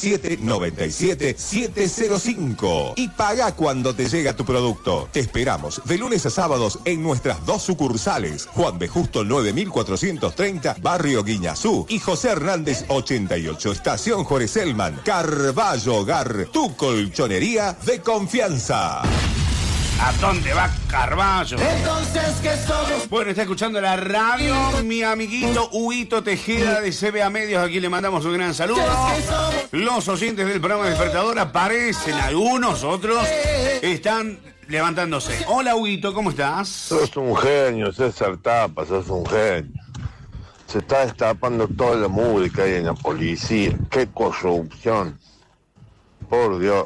97 97 705 y paga cuando te llega tu producto. Te esperamos de lunes a sábados en nuestras 2 sucursales, Juan B. Justo 9430, Barrio Guiñazú, y José Hernández 88, Estación Jorge Selman. Carballo Hogar, tu colchonería de confianza. ¿A dónde va Carballo? Entonces, ¿qué somos? Bueno, está escuchando la radio mi amiguito Huguito Tejeda de CBA Medios. Aquí le mandamos un gran saludo. Los oyentes del programa Despertador aparecen, algunos, otros están levantándose. Hola, Huguito, ¿cómo estás? Sos un genio, César Tapa, sos un genio. Se está destapando toda la música ahí en la policía. ¡Qué corrupción! Por Dios.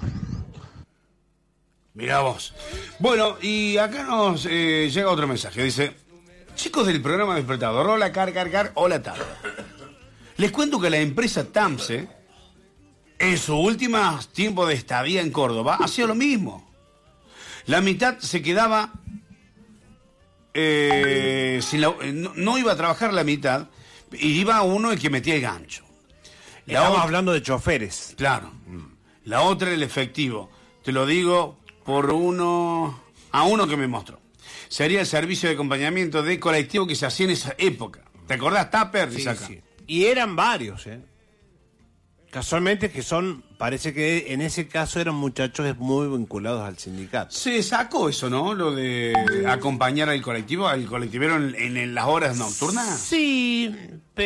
Mirá vos. Bueno, y acá nos llega otro mensaje. Dice: chicos del programa Despertador, hola Car, hola tarde. Les cuento que la empresa Tamse, en su último tiempo de estadía en Córdoba, hacía lo mismo. La mitad se quedaba, no iba a trabajar la mitad, y iba uno el que metía el gancho. Estamos hablando de choferes. Claro. La otra el efectivo. Te lo digo por a uno que me mostró. Sería el servicio de acompañamiento de colectivo que se hacía en esa época. ¿Te acordás, Tupper? Sí, sí. Y eran varios, Casualmente parece que en ese caso eran muchachos muy vinculados al sindicato. Se sacó eso, ¿no? Lo de acompañar al colectivero en las horas nocturnas. Sí,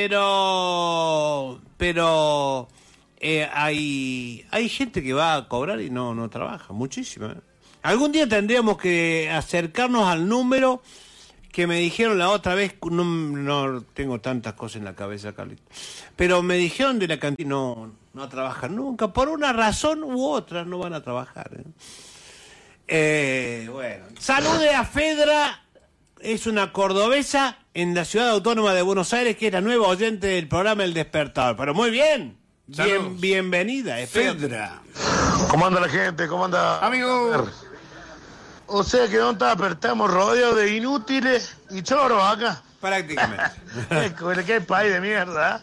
pero hay gente que va a cobrar y no trabaja, muchísima. Algún día tendríamos que acercarnos al número que me dijeron la otra vez. No tengo tantas cosas en la cabeza, Carlito, pero me dijeron de la cantidad. No trabajan nunca, por una razón u otra no van a trabajar. Bueno, salude a Fedra, es una cordobesa en la ciudad autónoma de Buenos Aires, que es la nueva oyente del programa El Despertador. Pero muy bien. Bienvenida, Fedra. ¿Cómo anda la gente? ¿Cómo anda? Amigo. O sea que Don Tupper, estamos rodeados de inútiles y choros acá. Prácticamente. Qué país de mierda.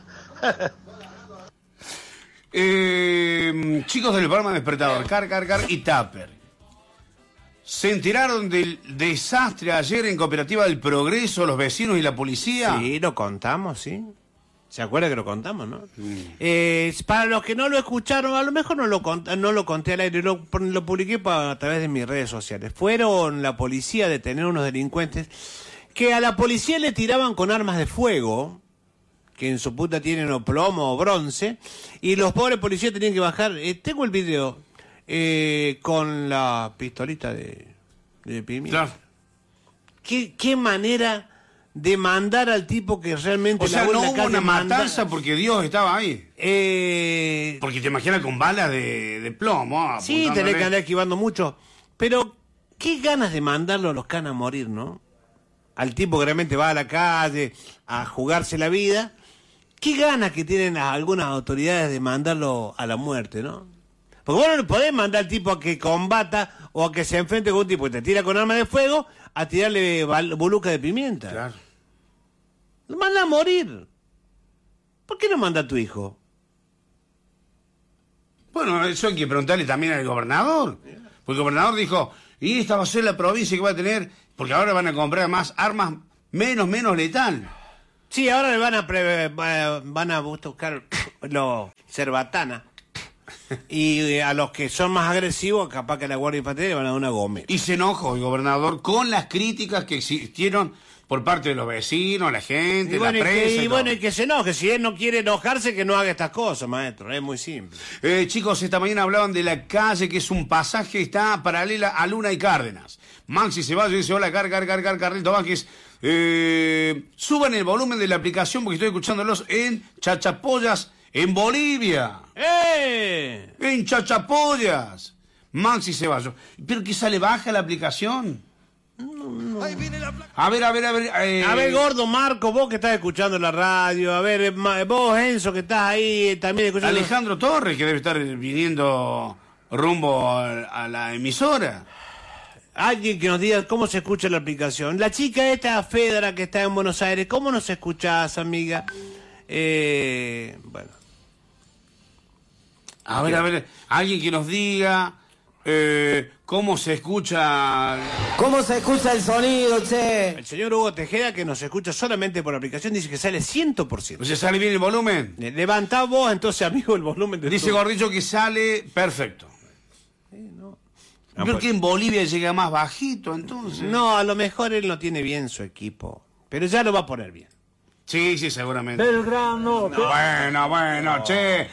Chicos del programa Despertador, Car y Tupper, ¿se enteraron del desastre ayer en Cooperativa del Progreso, los vecinos y la policía? Sí, lo contamos, sí. ¿Se acuerda que lo contamos, no? Para los que no lo escucharon, a lo mejor no lo conté al aire, lo publiqué a través de mis redes sociales. Fueron la policía a detener unos delincuentes que a la policía le tiraban con armas de fuego, que en su punta tienen o plomo o bronce, y los pobres policías tenían que bajar. Tengo el video con la pistolita de pimienta. Claro. ¿Qué manera de mandar al tipo que realmente... O sea, no hubo una matanza porque Dios estaba ahí. Porque te imaginas con balas de plomo. Sí, tenés que andar esquivando mucho. Pero qué ganas de mandarlo a los canas a morir, ¿no? Al tipo que realmente va a la calle a jugarse la vida. Qué ganas que tienen algunas autoridades de mandarlo a la muerte, ¿no? Porque vos no le podés mandar al tipo a que combata o a que se enfrente con un tipo que te tira con arma de fuego a tirarle boluca de pimienta. Claro. Lo manda a morir. ¿Por qué no manda a tu hijo? Bueno, eso hay que preguntarle también al gobernador. Porque el gobernador dijo, y esta va a ser la provincia que va a tener, porque ahora van a comprar más armas menos letal. Sí, ahora le van a buscar los cerbatana. Y a los que son más agresivos, capaz que la Guardia Infantería le van a dar una gomera. Y se enojó el gobernador con las críticas que existieron por parte de los vecinos, la gente, la prensa. Y que se enoje. Si él no quiere enojarse, que no haga estas cosas, maestro. Es muy simple. Chicos, esta mañana hablaban de la calle, que es un pasaje, está paralela a Luna y Cárdenas. Maxi Ceballos dice, hola, Carlito Vázquez. Suban el volumen de la aplicación porque estoy escuchándolos en Chachapollas, en Bolivia. En Chachapollas. Maxi Ceballos. ¿Pero que sale baja la aplicación? No. Ahí viene la placa. A ver. A ver, gordo Marco, vos que estás escuchando la radio. A ver, vos, Enzo, que estás ahí también escuchando. Alejandro Torres, que debe estar viniendo rumbo a la emisora. Alguien que nos diga cómo se escucha la aplicación. La chica esta, Fedra, que está en Buenos Aires, ¿cómo nos escuchás, amiga? Bueno. A ver, alguien que nos diga cómo se escucha... ¿Cómo se escucha el sonido, che? El señor Hugo Tejeda, que nos escucha solamente por aplicación, dice que sale 100%. ¿Se sale bien el volumen? Levantá vos, entonces, amigo, el volumen de Dice todo. Gordillo que sale perfecto. Creo que en Bolivia llega más bajito, entonces. No, a lo mejor él no tiene bien su equipo, pero ya lo va a poner bien. Sí, seguramente. Belgrano. Bueno, che.